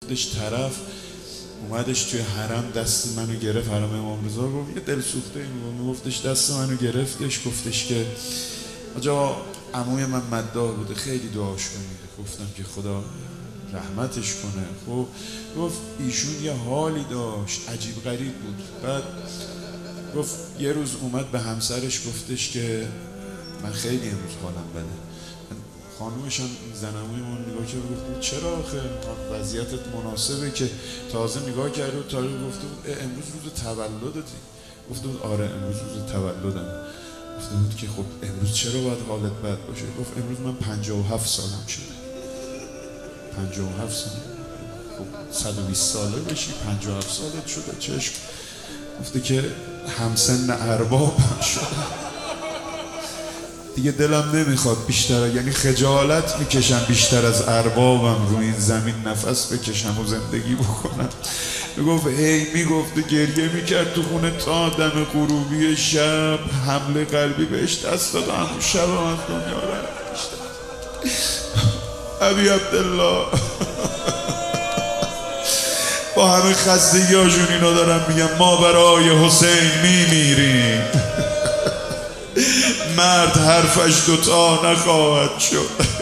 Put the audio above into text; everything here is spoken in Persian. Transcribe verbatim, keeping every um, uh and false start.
گفتش طرف اومدش توی حرم دست منو گرفت، حرم امام رضا، گفت یه دل سوخته این میگفتش دست منو گرفتش، گفتش که آجا عموی من مداح بوده خیلی دعاش کنید. گفتم که خدا رحمتش کنه. خب گفت ایشون یه حالی داشت عجیب غریب بود. بعد گفت یه روز اومد به همسرش گفتش که من خیلی امروز حالم بده. خانومش هم زنمویمون نگاه کرد گفت چرا آخه وضعیتت مناسبه که تازه نگاه کرد و تاریخ گفته بود امروز روز تولدتی. گفته بود آره امروز روز تولدم. گفته بود که خب امروز چرا باید حالت بد باشه؟ گفت امروز من پنجاه و هفت سالم شده. پنجاه و هفت سال خب صد و بیست ساله بشی پنجاه و هفت سالت شده چشم. گفته که همسن ارباب هم شده دیگه دلم نمیخواد بیشتر، یعنی خجالت میکشم بیشتر از اربابم رو این زمین نفس بکشم و زندگی بکنم. میگفت هی میگفت گریه میکرد تو خونه تا دم غروبی شب حمله قلبی بهش دست داد، همون شب هم از دنیا رفت. ابی عبدالله با همه خستگی هاشون اینا دارم میگم ما برای حسین میمیریم. مرد حرفش دوتا نخواهد شد.